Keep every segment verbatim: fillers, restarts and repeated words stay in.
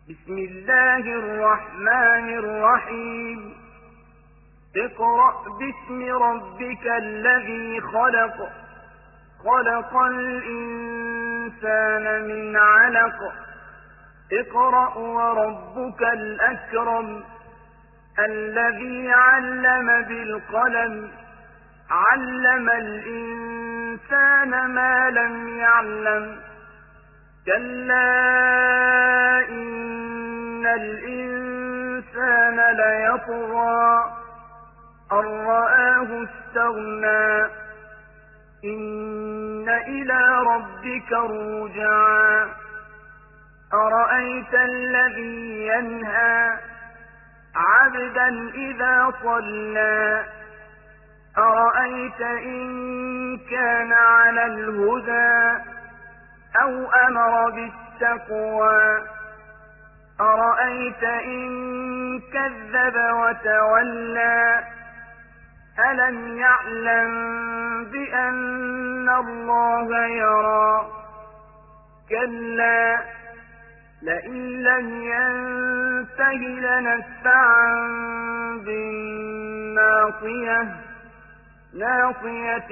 بسم الله الرحمن الرحيم اقرأ باسم ربك الذي خلق خلق الإنسان من علق اقرأ وربك الأكرم الذي علم بالقلم علم الإنسان ما لم يعلم كلا إن الإنسان ليطغى أن رآه استغنى إن إلى ربك الرجعى أرأيت الذي ينهى عبدا إذا صلى أرأيت إن كان على الهدى أو أمر بالتقوى أرأيت إن كذب وتولى ألم يعلم بأن الله يرى كلا لئن لم ينته لنسفعا بالناصية ناصية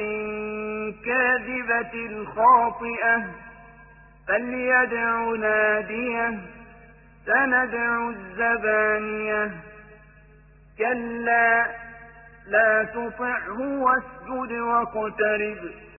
كاذبة خاطئة فليدع ناديه سندع الزبانية كلا لا تطعه واسجد واقترب